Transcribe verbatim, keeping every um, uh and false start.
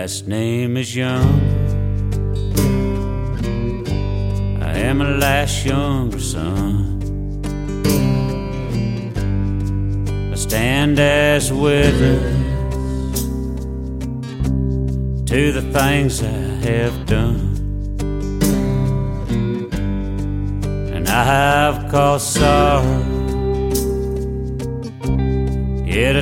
last name is Young. I am a last younger son. I stand as a witness to the things I have done, and I have caused sorrow, yet